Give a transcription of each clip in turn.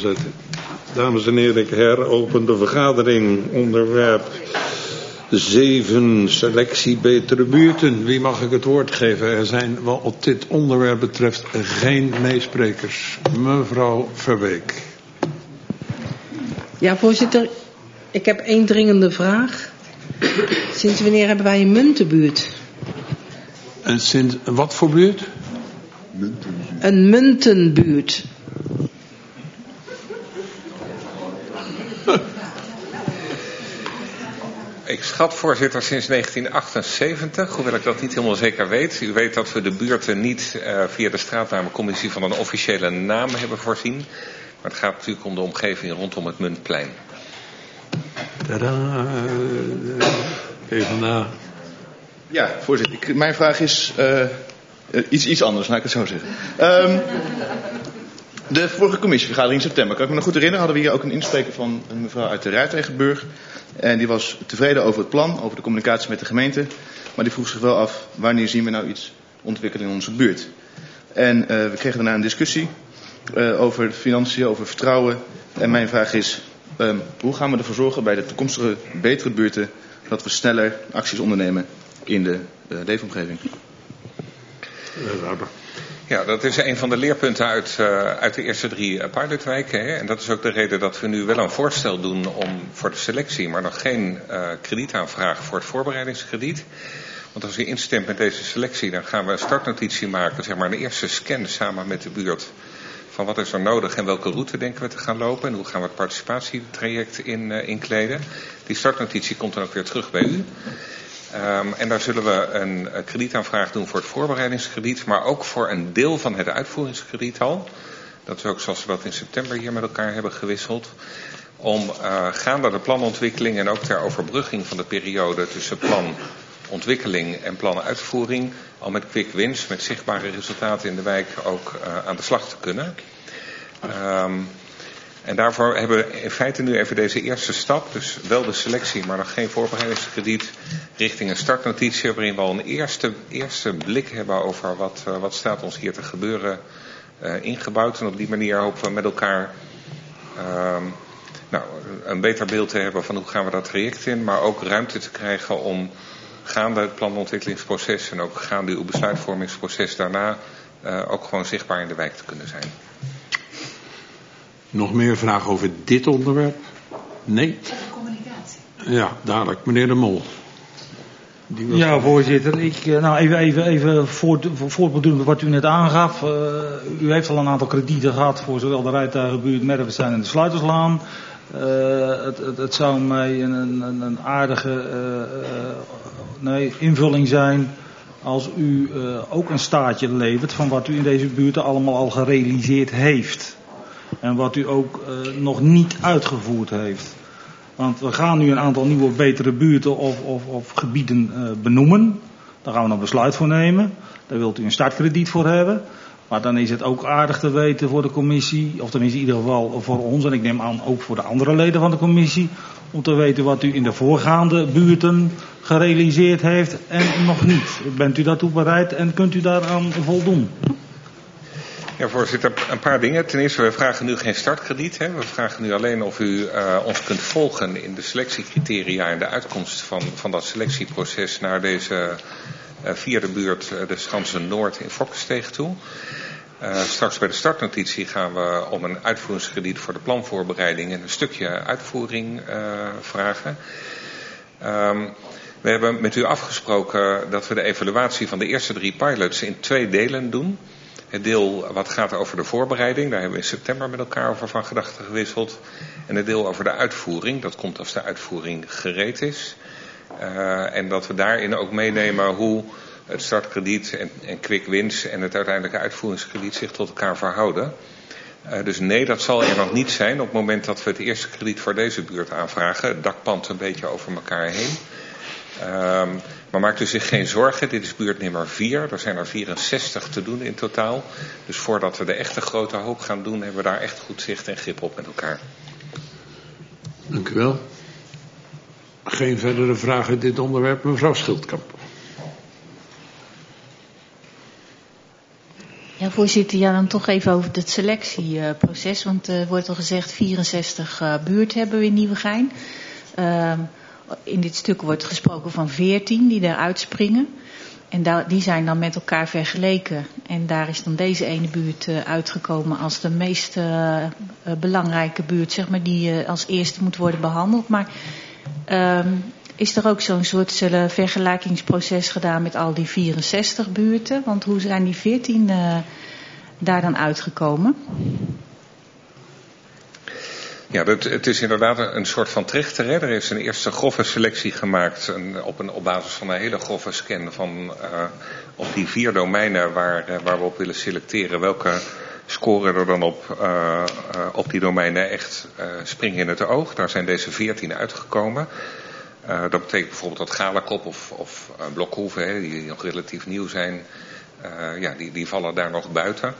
zetten. Dames en heren, ik heropen de vergadering. Onderwerp 7, selectie betere buurten. Wie mag ik het woord geven? Er zijn wat op dit onderwerp betreft geen meesprekers. Mevrouw Verbeek. Ja, voorzitter. Ik heb 1 dringende vraag. Sinds wanneer hebben wij een muntenbuurt? En sinds wat voor buurt? Een muntenbuurt. Ik schat, voorzitter, sinds 1978, hoewel ik dat niet helemaal zeker weet. U weet dat we de buurten niet via de straatnamencommissie van een officiële naam hebben voorzien. Maar het gaat natuurlijk om de omgeving rondom het Muntplein. Tadaa. Even na. Ja, voorzitter. Mijn vraag is iets anders, laat ik het zo zeggen. De vorige commissievergadering in september, kan ik me nog goed herinneren, hadden we hier ook een inspreker van een mevrouw uit de Rijtwegenburg. En die was tevreden over het plan, over de communicatie met de gemeente. Maar die vroeg zich wel af, wanneer zien we nou iets ontwikkelen in onze buurt? En we kregen daarna een discussie over de financiën, over vertrouwen. En mijn vraag is, hoe gaan we ervoor zorgen bij de toekomstige betere buurten dat we sneller acties ondernemen in de leefomgeving? Ja, dat is een van de leerpunten uit de eerste 3 pilotwijken. Hè? En dat is ook de reden dat we nu wel een voorstel doen voor de selectie, maar nog geen kredietaanvraag voor het voorbereidingskrediet. Want als u instemt met deze selectie, dan gaan we een startnotitie maken, zeg maar een eerste scan samen met de buurt. Van wat is er nodig en welke route denken we te gaan lopen en hoe gaan we het participatietraject inkleden. Die startnotitie komt dan ook weer terug bij u. En daar zullen we een kredietaanvraag doen voor het voorbereidingskrediet, maar ook voor een deel van het uitvoeringskrediet al. Dat is ook zoals we dat in september hier met elkaar hebben gewisseld. Om gaande de planontwikkeling en ook ter overbrugging van de periode tussen planontwikkeling en planuitvoering al met quick wins, met zichtbare resultaten in de wijk ook aan de slag te kunnen. En daarvoor hebben we in feite nu even deze eerste stap, dus wel de selectie, maar nog geen voorbereidingskrediet, richting een startnotitie waarin we al een eerste blik hebben over wat staat ons hier te gebeuren ingebouwd. En op die manier hopen we met elkaar een beter beeld te hebben van hoe gaan we dat traject in, maar ook ruimte te krijgen om gaande het planontwikkelingsproces en ook gaande uw besluitvormingsproces daarna ook gewoon zichtbaar in de wijk te kunnen zijn. Nog meer vragen over dit onderwerp? Nee? Communicatie. Ja, dadelijk. Meneer De Mol. Ja, voorzitter. Even voortbedurend wat u net aangaf. U heeft al een aantal kredieten gehad voor zowel de Rijtuigenbuurt, Merwestijn en de Sluiterslaan. Het zou mij een aardige invulling zijn als u ook een staartje levert van wat u in deze buurten allemaal al gerealiseerd heeft. En wat u ook nog niet uitgevoerd heeft. Want we gaan nu een aantal nieuwe betere buurten of gebieden benoemen. Daar gaan we een besluit voor nemen. Daar wilt u een startkrediet voor hebben. Maar dan is het ook aardig te weten voor de commissie, of dan is in ieder geval voor ons, en ik neem aan ook voor de andere leden van de commissie, om te weten wat u in de voorgaande buurten gerealiseerd heeft en nog niet. Bent u daartoe bereid en kunt u daaraan voldoen? Ja, voorzitter, een paar dingen. Ten eerste, we vragen nu geen startkrediet. Hè. We vragen nu alleen of u ons kunt volgen in de selectiecriteria en de uitkomst van dat selectieproces naar deze vierde buurt, de Schansen Noord in Fokkesteeg toe. Straks bij de startnotitie gaan we om een uitvoeringskrediet voor de planvoorbereiding en een stukje uitvoering vragen. We hebben met u afgesproken dat we de evaluatie van de eerste 3 pilots in 2 delen doen. Het deel wat gaat over de voorbereiding, daar hebben we in september met elkaar over van gedachten gewisseld. En het deel over de uitvoering, dat komt als de uitvoering gereed is. En dat we daarin ook meenemen hoe het startkrediet en quick wins en het uiteindelijke uitvoeringskrediet zich tot elkaar verhouden. Dus nee, dat zal er nog niet zijn op het moment dat we het eerste krediet voor deze buurt aanvragen. Het dak pant een beetje over elkaar heen. Maar maakt u zich geen zorgen, dit is buurt nummer 4. Er zijn er 64 te doen in totaal. Dus voordat we de echte grote hoop gaan doen, hebben we daar echt goed zicht en grip op met elkaar. Dank u wel. Geen verdere vragen in dit onderwerp. Mevrouw Schildkamp. Ja, voorzitter, dan toch even over het selectieproces. Want er wordt al gezegd 64 buurten hebben we in Nieuwegein. In dit stuk wordt gesproken van 14 die daaruit springen. En die zijn dan met elkaar vergeleken. En daar is dan deze ene buurt uitgekomen als de meest belangrijke buurt, zeg maar, die als eerste moet worden behandeld. Maar is er ook zo'n soort vergelijkingsproces gedaan met al die 64 buurten? Want hoe zijn die 14 daar dan uitgekomen? Ja, het is inderdaad een soort van trechter. Hè? Er is een eerste grove selectie gemaakt op basis van een hele grove scan van op die 4 domeinen waar we op willen selecteren. Welke scoren er dan op die domeinen echt springen in het oog. Daar zijn deze 14 uitgekomen. Dat betekent bijvoorbeeld dat Galekop of Blokhoeve, hè, die nog relatief nieuw zijn, die vallen daar nog buiten.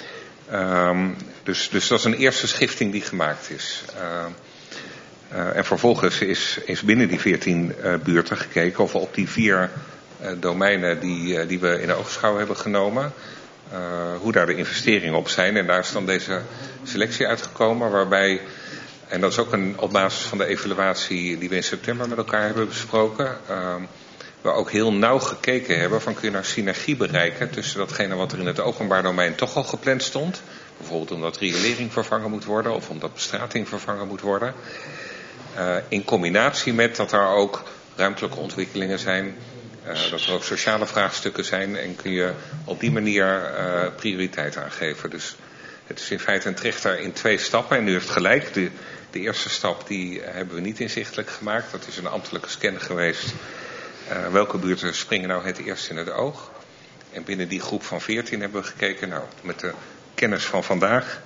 Dus dat is een eerste schifting die gemaakt is. En vervolgens is binnen die 14 buurten gekeken of we op die 4 domeinen die we in oogschouw hebben genomen, hoe daar de investeringen op zijn. En daar is dan deze selectie uitgekomen waarbij, en dat is ook op basis van de evaluatie die we in september met elkaar hebben besproken, we ook heel nauw gekeken hebben van kun je nou synergie bereiken tussen datgene wat er in het openbaar domein toch al gepland stond. Bijvoorbeeld omdat riolering vervangen moet worden of omdat bestrating vervangen moet worden. In combinatie met dat er ook ruimtelijke ontwikkelingen zijn, dat er ook sociale vraagstukken zijn en kun je op die manier prioriteit aangeven. Dus het is in feite een trechter in 2 stappen en u heeft gelijk. De eerste stap die hebben we niet inzichtelijk gemaakt. Dat is een ambtelijke scan geweest. Welke buurten springen nou het eerst in het oog? En binnen die groep van 14 hebben we gekeken, nou, met de kennis van vandaag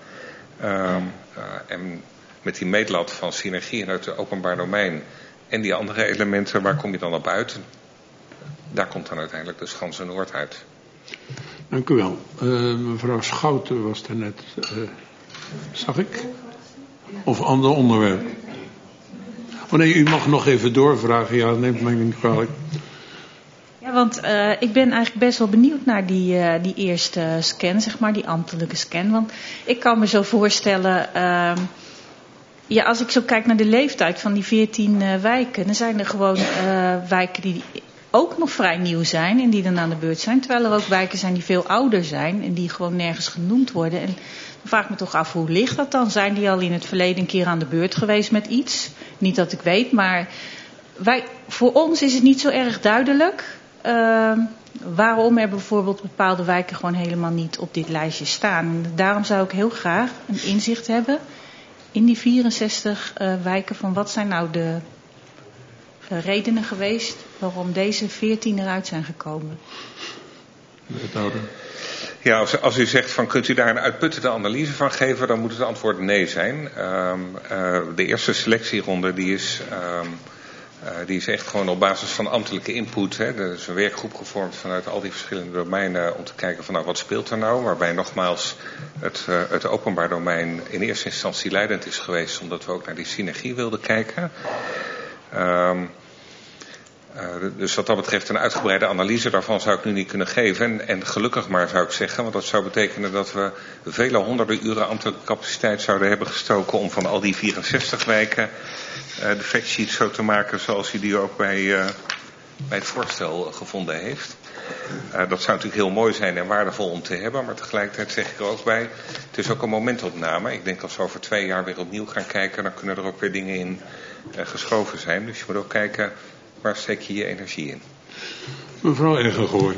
en met die meetlat van synergieën uit het openbaar domein en die andere elementen, waar kom je dan op uit? Daar komt dan uiteindelijk de Schanze-Noord uit. Dank u wel. Mevrouw Schouten was er net, zag ik? Of ander onderwerp? Oh nee, u mag nog even doorvragen. Ja, neemt mij niet kwalijk. Ja, want ik ben eigenlijk best wel benieuwd naar die eerste scan, zeg maar, die ambtelijke scan. Want ik kan me zo voorstellen, als ik zo kijk naar de leeftijd van die 14 wijken, dan zijn er gewoon wijken die ook nog vrij nieuw zijn en die dan aan de beurt zijn. Terwijl er ook wijken zijn die veel ouder zijn en die gewoon nergens genoemd worden. En dan vraag ik me toch af, hoe ligt dat dan? Zijn die al in het verleden een keer aan de beurt geweest met iets? Niet dat ik weet, maar voor ons is het niet zo erg duidelijk waarom er bijvoorbeeld bepaalde wijken gewoon helemaal niet op dit lijstje staan. En daarom zou ik heel graag een inzicht hebben in die 64 wijken van wat zijn nou de redenen geweest waarom deze 14 eruit zijn gekomen. Ja, als u zegt van kunt u daar een uitputtende analyse van geven, dan moet het antwoord nee zijn. De eerste selectieronde die is echt gewoon op basis van ambtelijke input. Hè. Er is een werkgroep gevormd vanuit al die verschillende domeinen om te kijken van nou wat speelt er nou. Waarbij nogmaals het openbaar domein in eerste instantie leidend is geweest omdat we ook naar die synergie wilden kijken. Dus wat dat betreft een uitgebreide analyse daarvan zou ik nu niet kunnen geven. En gelukkig maar zou ik zeggen, want dat zou betekenen dat we vele honderden uren ambtelijke capaciteit zouden hebben gestoken om van al die 64 wijken de factsheet zo te maken zoals u die ook bij het voorstel gevonden heeft. Dat zou natuurlijk heel mooi zijn en waardevol om te hebben, maar tegelijkertijd zeg ik er ook bij, het is ook een momentopname. Ik denk als we over 2 jaar weer opnieuw gaan kijken, dan kunnen er ook weer dingen in geschoven zijn. Dus je moet ook kijken, waar steek je je energie in? Mevrouw Eggengooi.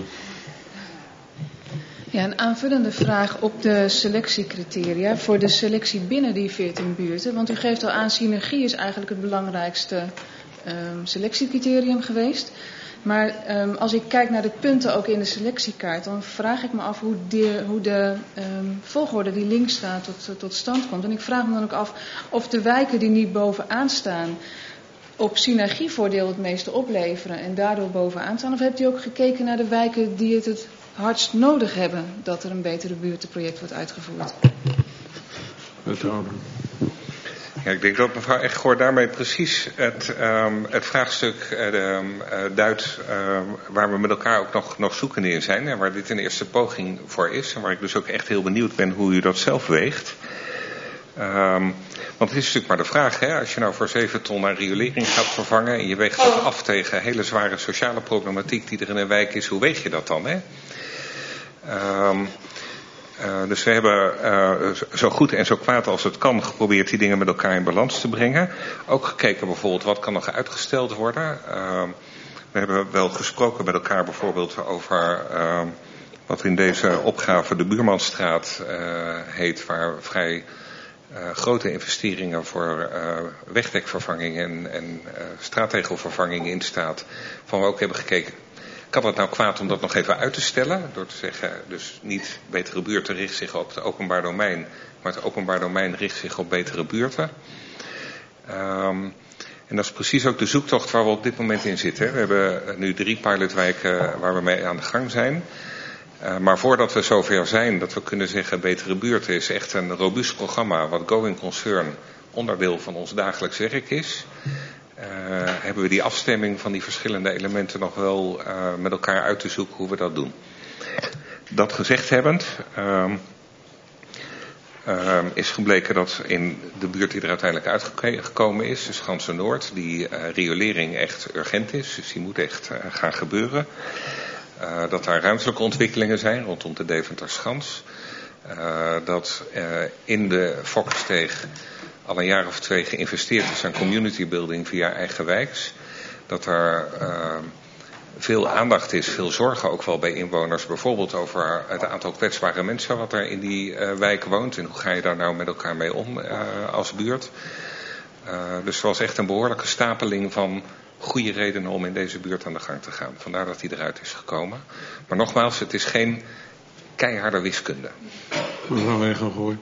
Ja, een aanvullende vraag op de selectiecriteria voor de selectie binnen die 14 buurten. Want u geeft al aan, synergie is eigenlijk het belangrijkste selectiecriterium geweest. Maar als ik kijk naar de punten ook in de selectiekaart, dan vraag ik me af hoe de volgorde die links staat tot stand komt. En ik vraag me dan ook af of de wijken die niet bovenaan staan op synergievoordeel het meeste opleveren en daardoor bovenaan staan. Of hebt u ook gekeken naar de wijken die het hardst nodig hebben dat er een betere buurtenproject wordt uitgevoerd? Ja, ik denk dat mevrouw Eggegoor daarmee precies het vraagstuk duidt waar we met elkaar ook nog zoekende in zijn. En waar dit een eerste poging voor is. En waar ik dus ook echt heel benieuwd ben hoe u dat zelf weegt. Want het is natuurlijk maar de vraag, hè, als je nou voor 7 ton aan riolering gaat vervangen en je weegt dat af tegen hele zware sociale problematiek die er in een wijk is, hoe weeg je dat dan? Hè? Dus we hebben zo goed en zo kwaad als het kan geprobeerd die dingen met elkaar in balans te brengen. Ook gekeken bijvoorbeeld wat kan nog uitgesteld worden. We hebben wel gesproken met elkaar bijvoorbeeld over wat in deze opgave de Buurmanstraat heet, waar vrij grote investeringen voor wegdekvervanging en straattegelvervanging in staat. Van we ook hebben gekeken, kan het nou kwaad om dat nog even uit te stellen? Door te zeggen, dus niet betere buurten richt zich op het openbaar domein, maar het openbaar domein richt zich op betere buurten. En dat is precies ook de zoektocht waar we op dit moment in zitten. We hebben nu 3 pilotwijken waar we mee aan de gang zijn. Maar voordat we zover zijn dat we kunnen zeggen betere buurten is echt een robuust programma wat going concern onderdeel van ons dagelijks werk is. Hebben we die afstemming van die verschillende elementen nog wel met elkaar uit te zoeken hoe we dat doen. Dat gezegd hebbend is gebleken dat in de buurt die er uiteindelijk uitgekomen is, de Schanze-Noord, die riolering echt urgent is. Dus die moet echt gaan gebeuren. Dat daar ruimtelijke ontwikkelingen zijn rondom de Deventerschans. Dat in de Fokkersteeg al een jaar of 2 geïnvesteerd is aan community building via eigen wijks. Dat er veel aandacht is, veel zorgen ook wel bij inwoners. Bijvoorbeeld over het aantal kwetsbare mensen wat er in die wijk woont. En hoe ga je daar nou met elkaar mee om als buurt. Dus er was echt een behoorlijke stapeling van goede redenen om in deze buurt aan de gang te gaan. Vandaar dat hij eruit is gekomen. Maar nogmaals, het is geen keiharde wiskunde. Mevrouw Eggegoor.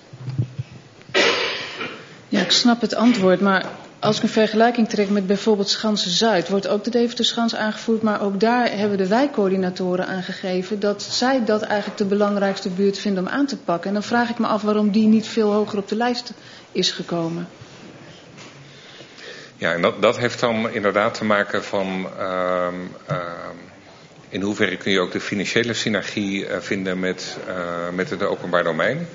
Ja, ik snap het antwoord, maar als ik een vergelijking trek met bijvoorbeeld Schanze-Zuid, wordt ook de Deventerschans aangevoerd, maar ook daar hebben de wijkcoördinatoren aangegeven dat zij dat eigenlijk de belangrijkste buurt vinden om aan te pakken. En dan vraag ik me af waarom die niet veel hoger op de lijst is gekomen. Ja, en dat heeft dan inderdaad te maken van in hoeverre kun je ook de financiële synergie vinden met het openbaar domein.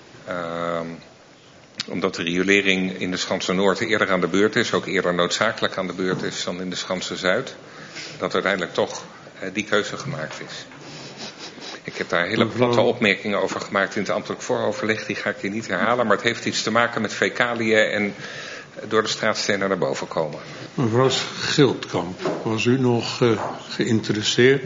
Omdat de riolering in de Schanze-Noord eerder aan de beurt is, ook eerder noodzakelijk aan de beurt is dan in de Schanze-Zuid. Dat uiteindelijk toch die keuze gemaakt is. Ik heb daar hele platte opmerkingen over gemaakt in het ambtelijk vooroverleg, die ga ik hier niet herhalen. Maar het heeft iets te maken met fecaliën en door de straatstenen naar boven komen. Mevrouw Schildkamp, was u nog geïnteresseerd?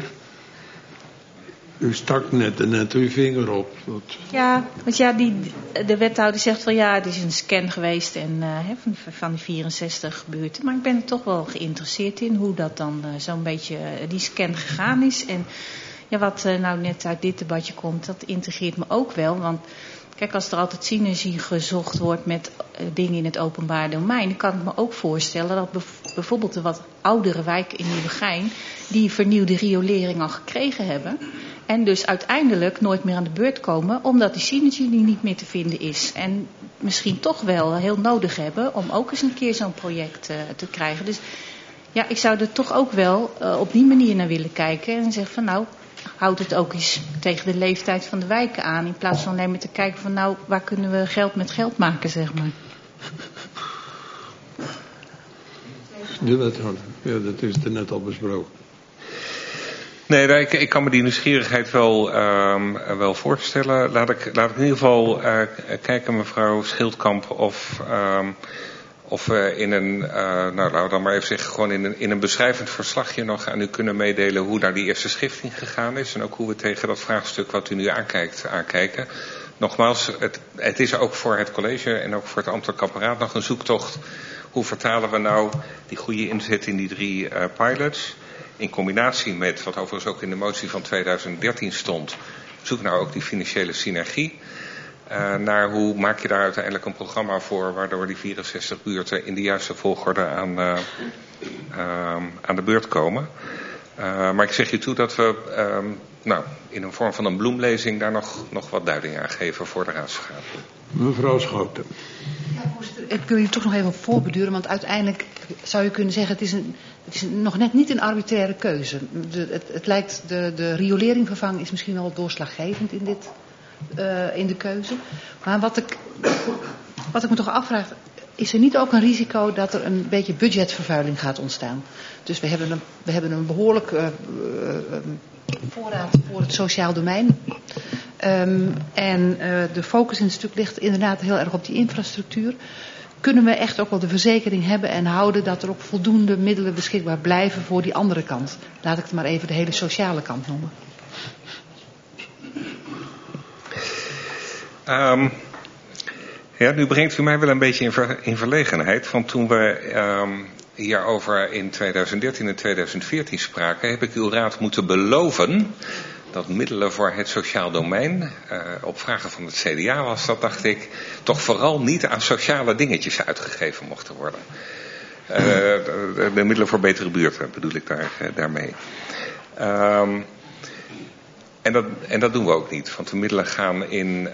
U stak net uw vinger op. Ja, want ja, de wethouder zegt wel ja, het is een scan geweest en, van die 64 buurten. Maar ik ben er toch wel geïnteresseerd in hoe dat dan zo'n beetje die scan gegaan is. En ja, wat nou net uit dit debatje komt, dat integreert me ook wel. Want kijk, als er altijd synergie gezocht wordt met dingen in het openbaar domein, dan kan ik me ook voorstellen dat bijvoorbeeld de wat oudere wijken in Nieuwegein die vernieuwde riolering al gekregen hebben. En dus uiteindelijk nooit meer aan de beurt komen, omdat die synergie niet meer te vinden is. En misschien toch wel heel nodig hebben om ook eens een keer zo'n project te krijgen. Dus ja, ik zou er toch ook wel op die manier naar willen kijken. En zeggen van nou, houd het ook eens tegen de leeftijd van de wijken aan. In plaats van alleen maar te kijken van nou, waar kunnen we geld met geld maken, zeg maar. Ja, dat is er net al besproken. Nee, ik kan me die nieuwsgierigheid wel voorstellen. Laat ik in ieder geval kijken, mevrouw Schildkamp, of we in een, laten we dan maar even zeggen, gewoon in een beschrijvend verslagje nog aan u kunnen meedelen hoe daar die eerste schifting gegaan is. En ook hoe we tegen dat vraagstuk wat u nu aankijken. Nogmaals, het is ook voor het college en ook voor het ambtelijk apparaat nog een zoektocht. Hoe vertalen we nou die goede inzet in die 3 pilots? In combinatie met, wat overigens ook in de motie van 2013 stond, zoek nou ook die financiële synergie. Naar hoe maak je daar uiteindelijk een programma voor, waardoor die 64 buurten in de juiste volgorde aan de beurt komen. Maar ik zeg je toe dat we in een vorm van een bloemlezing daar nog wat duiding aan geven voor de raadsvergadering. Mevrouw Schouten. Ja, ik wil hier toch nog even op voorbeduren, want uiteindelijk zou je kunnen zeggen, het is nog net niet een arbitraire keuze. Het lijkt, de riolering vervangen is misschien wel doorslaggevend in de keuze. Maar wat ik me toch afvraag, is er niet ook een risico dat er een beetje budgetvervuiling gaat ontstaan? Dus we hebben een behoorlijk voorraad voor het sociaal domein. En de focus in het stuk ligt inderdaad heel erg op die infrastructuur. Kunnen we echt ook wel de verzekering hebben en houden dat er ook voldoende middelen beschikbaar blijven voor die andere kant? Laat ik het maar even de hele sociale kant noemen. Ja, nu brengt u mij wel een beetje in verlegenheid. Want toen we hierover in 2013 en 2014 spraken, heb ik uw raad moeten beloven dat middelen voor het sociaal domein, op vragen van het CDA was dat, dacht ik, toch vooral niet aan sociale dingetjes uitgegeven mochten worden. De middelen voor betere buurten bedoel ik daarmee. En dat doen we ook niet, want de middelen gaan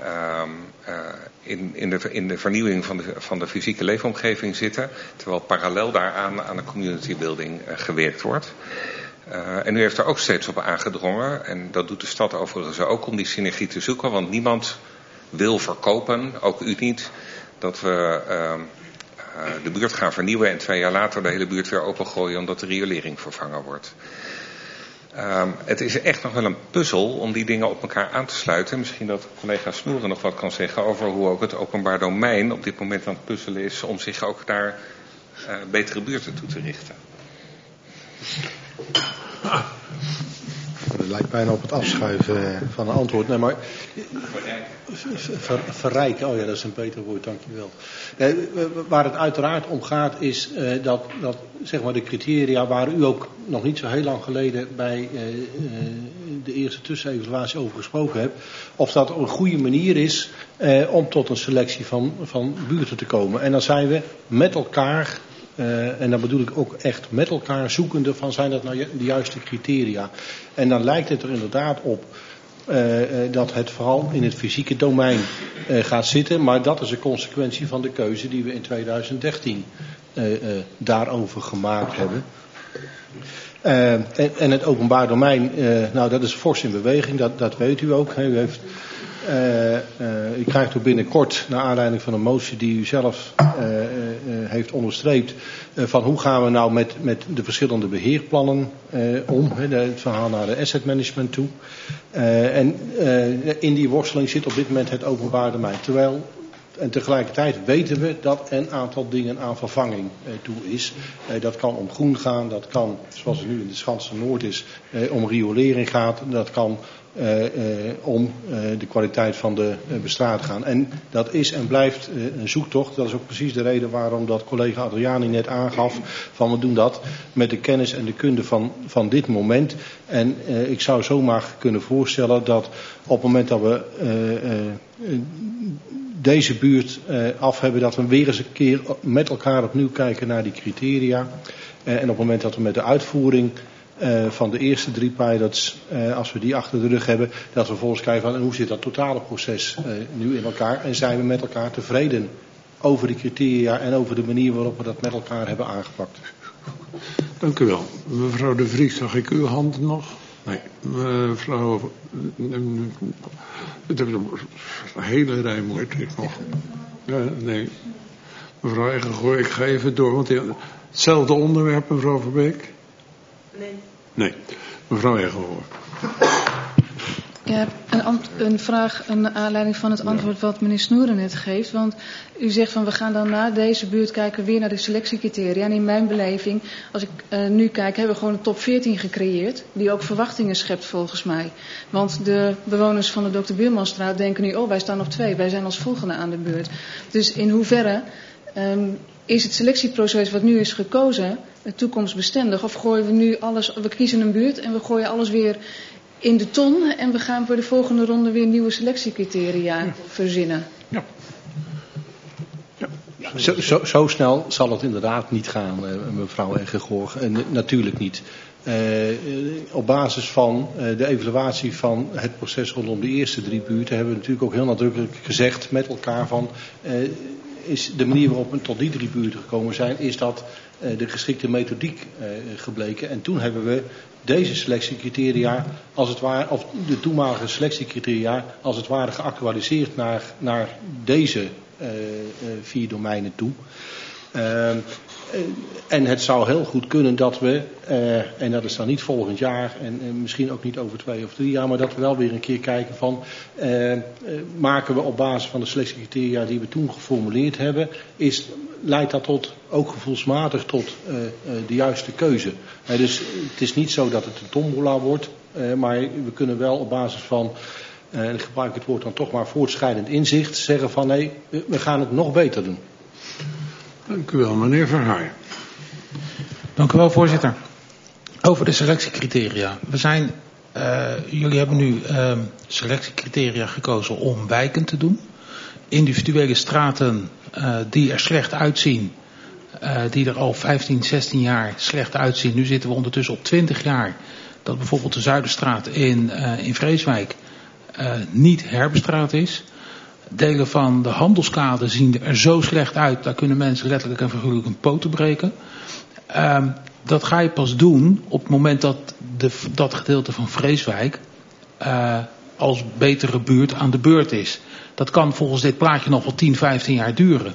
in de vernieuwing van de fysieke leefomgeving zitten, terwijl parallel daaraan aan de community building gewerkt wordt. En u heeft er ook steeds op aangedrongen, en dat doet de stad overigens ook, om die synergie te zoeken, want niemand wil verkopen, ook u niet, dat we de buurt gaan vernieuwen en 2 jaar later de hele buurt weer opengooien omdat de riolering vervangen wordt. Het is echt nog wel een puzzel om die dingen op elkaar aan te sluiten. Misschien dat collega Snoeren nog wat kan zeggen over hoe ook het openbaar domein op dit moment aan het puzzelen is om zich ook naar betere buurten toe te richten. Het lijkt bijna op het afschuiven van een antwoord. Nee, maar verrijken, oh ja, dat is een beter woord, dankjewel. Waar het uiteraard om gaat is dat zeg maar de criteria waar u ook nog niet zo heel lang geleden bij de eerste tussenevaluatie over gesproken hebt, of dat een goede manier is om tot een selectie van buurten te komen. En dan zijn we met elkaar, en dan bedoel ik ook echt met elkaar zoekende van zijn dat nou de juiste criteria. En dan lijkt het er inderdaad op dat het vooral in het fysieke domein gaat zitten. Maar dat is een consequentie van de keuze die we in 2013 daarover gemaakt hebben. En het openbaar domein, nou dat is fors in beweging, dat weet u ook. U krijgt ook binnenkort, naar aanleiding van een motie die u zelf heeft onderstreept, van hoe gaan we nou met de verschillende beheerplannen om. Het verhaal naar de asset management toe. En in die worsteling zit op dit moment het openbaar domein. En tegelijkertijd weten we dat een aantal dingen aan vervanging toe is. Dat kan om groen gaan, dat kan, zoals het nu in de Schanse Noord is, om riolering gaat. Dat kan om de kwaliteit van de bestrating gaan. En dat is en blijft een zoektocht. Dat is ook precies de reden waarom dat collega Adriani net aangaf van we doen dat met de kennis en de kunde van dit moment. En ik zou zomaar kunnen voorstellen dat op het moment dat we deze buurt af hebben, dat we weer eens een keer met elkaar opnieuw kijken naar die criteria. En op het moment dat we met de uitvoering van de eerste 3 pilots, als we die achter de rug hebben, dat we vervolgens kijken van hoe zit dat totale proces nu in elkaar en zijn we met elkaar tevreden over de criteria en over de manier waarop we dat met elkaar hebben aangepakt. Dank u wel. Mevrouw De Vries, zag ik uw hand nog? Nee. Mevrouw, het is een hele rij moet ik nog. Nee. Mevrouw Eggengooi, ik ga even door, want hetzelfde onderwerp, mevrouw Verbeek? Nee. Mevrouw Eggengooi. Ja, een vraag naar aanleiding van het antwoord wat meneer Snoeren net geeft. Want u zegt van we gaan dan na deze buurt kijken weer naar de selectiecriteria. En in mijn beleving, als ik nu kijk, hebben we gewoon een top 14 gecreëerd. Die ook verwachtingen schept volgens mij. Want de bewoners van de Dr. Buurmanstraat denken nu, wij staan op 2. Wij zijn als volgende aan de beurt. Dus in hoeverre is het selectieproces wat nu is gekozen toekomstbestendig? Of gooien we nu alles, we kiezen een buurt en we gooien alles weer in de ton en we gaan voor de volgende ronde weer nieuwe selectiecriteria verzinnen? Ja. Zo snel zal het inderdaad niet gaan, mevrouw Eggengoor. Natuurlijk niet. Op basis van de evaluatie van het proces rondom de eerste 3 buurten hebben we natuurlijk ook heel nadrukkelijk gezegd met elkaar van is de manier waarop we tot die 3 buurten gekomen zijn, is dat de geschikte methodiek gebleken. En toen hebben we deze selectiecriteria, als het ware, of de toenmalige selectiecriteria, als het ware geactualiseerd naar deze 4 domeinen toe. En het zou heel goed kunnen dat we, en dat is dan niet volgend jaar en misschien ook niet over 2 of 3 jaar, maar dat we wel weer een keer kijken van, maken we op basis van de selectiecriteria die we toen geformuleerd hebben, leidt dat ook gevoelsmatig tot de juiste keuze. Dus het is niet zo dat het een tombola wordt, maar we kunnen wel op basis van, en ik gebruik het woord dan toch maar voortschrijdend inzicht, zeggen van nee, we gaan het nog beter doen. Dank u wel, meneer Verhaar. Dank u wel, voorzitter. Over de selectiecriteria. Jullie hebben nu selectiecriteria gekozen om wijken te doen. Individuele straten die er slecht uitzien, die er al 15, 16 jaar slecht uitzien. Nu zitten we ondertussen op 20 jaar. Dat bijvoorbeeld de Zuiderstraat in Vreeswijk niet herbestraat is. Delen van de handelskade zien er zo slecht uit, daar kunnen mensen letterlijk en figuurlijk een poten breken. Dat ga je pas doen op het moment dat dat gedeelte van Vreeswijk als betere buurt aan de beurt is. Dat kan volgens dit plaatje nog wel 10, 15 jaar duren.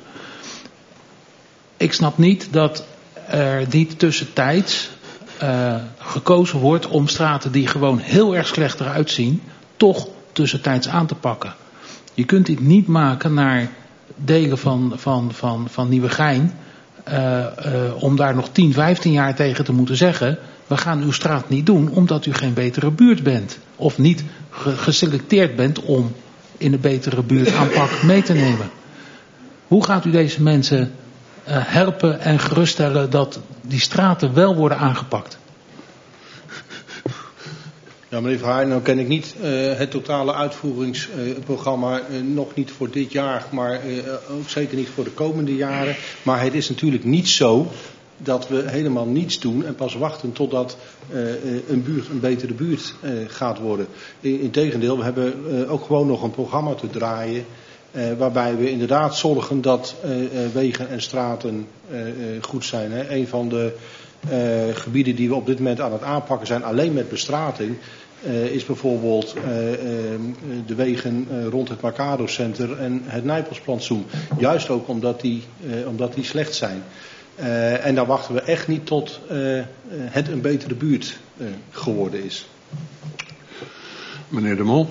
Ik snap niet dat er niet tussentijds gekozen wordt om straten die gewoon heel erg slecht eruit zien, toch tussentijds aan te pakken. Je kunt dit niet maken naar delen van Nieuwegein, om daar nog 10, 15 jaar tegen te moeten zeggen, we gaan uw straat niet doen omdat u geen betere buurt bent. Of niet geselecteerd bent om in de betere buurt aanpak mee te nemen. Hoe gaat u deze mensen helpen en geruststellen dat die straten wel worden aangepakt? Ja, meneer Verhaar, nou ken ik niet het totale uitvoeringsprogramma, nog niet voor dit jaar, maar ook zeker niet voor de komende jaren. Maar het is natuurlijk niet zo dat we helemaal niets doen en pas wachten totdat een buurt een betere buurt gaat worden. Integendeel, we hebben ook gewoon nog een programma te draaien waarbij we inderdaad zorgen dat wegen en straten goed zijn. Hè. Een van de gebieden die we op dit moment aan het aanpakken zijn alleen met bestrating, is bijvoorbeeld de wegen rond het Mercado Center en het Nijpelsplantsoen. Juist ook omdat die slecht zijn. En daar wachten we echt niet tot het een betere buurt geworden is. Meneer De Mol.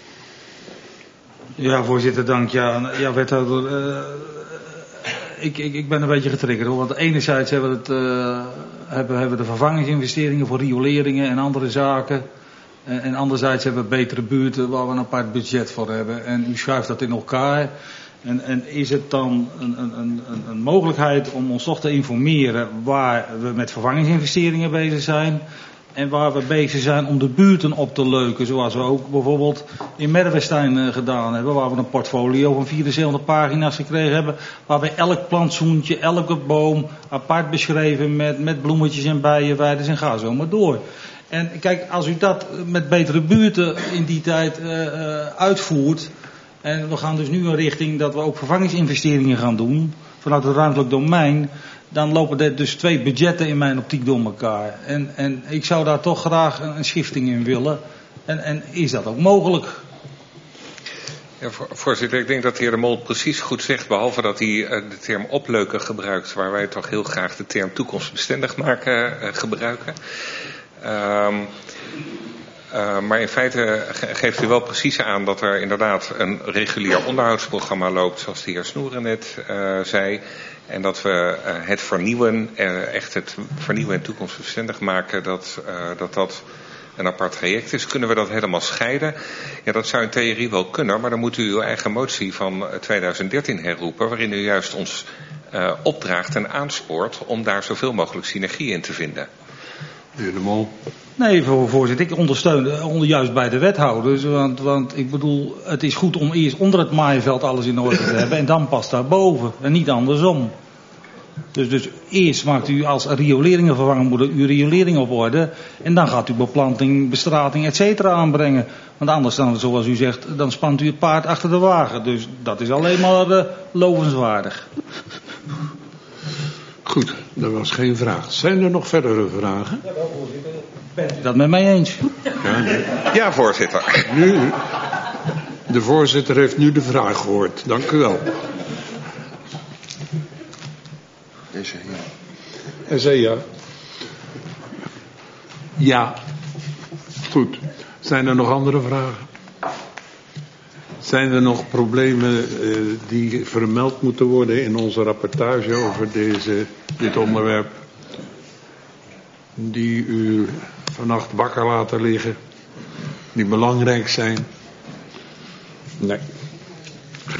Ja, voorzitter, dank. Ja, wethouder. Ik ben een beetje getriggerd hoor. Want enerzijds hebben we de vervangingsinvesteringen voor rioleringen en andere zaken. En anderzijds hebben we betere buurten waar we een apart budget voor hebben. En u schuift dat in elkaar. En is het dan een mogelijkheid om ons toch te informeren waar we met vervangingsinvesteringen bezig zijn en waar we bezig zijn om de buurten op te leuken, zoals we ook bijvoorbeeld in Merwestein gedaan hebben, waar we een portfolio van 74 pagina's gekregen hebben, waar we elk plantsoentje, elke boom apart beschreven met bloemetjes en bijenweiders en ga zo maar door. En kijk, als u dat met betere buurten in die tijd uitvoert, en we gaan dus nu in richting dat we ook vervangingsinvesteringen gaan doen vanuit het ruimtelijk domein, dan lopen er dus 2 budgetten in mijn optiek door elkaar. En ik zou daar toch graag een schifting in willen. En is dat ook mogelijk? Ja, voorzitter, ik denk dat de heer De Mol precies goed zegt, behalve dat hij de term opleuken gebruikt, waar wij toch heel graag de term toekomstbestendig maken gebruiken. Maar in feite geeft u wel precies aan dat er inderdaad een regulier onderhoudsprogramma loopt, zoals de heer Snoeren net zei. En dat we het vernieuwen en toekomstbestendig maken, dat een apart traject is. Kunnen we dat helemaal scheiden? Ja, dat zou in theorie wel kunnen, maar dan moet u uw eigen motie van 2013 herroepen, waarin u juist ons opdraagt en aanspoort om daar zoveel mogelijk synergie in te vinden. Meneer De Mol. Nee, voorzitter, ik ondersteun juist bij de wethouders, want ik bedoel, het is goed om eerst onder het maaiveld alles in orde te hebben en dan pas daarboven en niet andersom. Dus eerst maakt u als rioleringenvervanger moet uw riolering op orde. En dan gaat u beplanting, bestrating, et cetera aanbrengen. Want anders dan, zoals u zegt, dan spant u het paard achter de wagen. Dus dat is alleen maar lovenswaardig. Goed, dat was geen vraag. Zijn er nog verdere vragen? Bent u dat met mij eens? Ja, voorzitter. Nu, de voorzitter heeft nu de vraag gehoord. Dank u wel. SEA. Ja. Goed. Zijn er nog andere vragen? Zijn er nog problemen die vermeld moeten worden in onze rapportage over dit onderwerp? Die u vannacht wakker laten liggen? Die belangrijk zijn? Nee.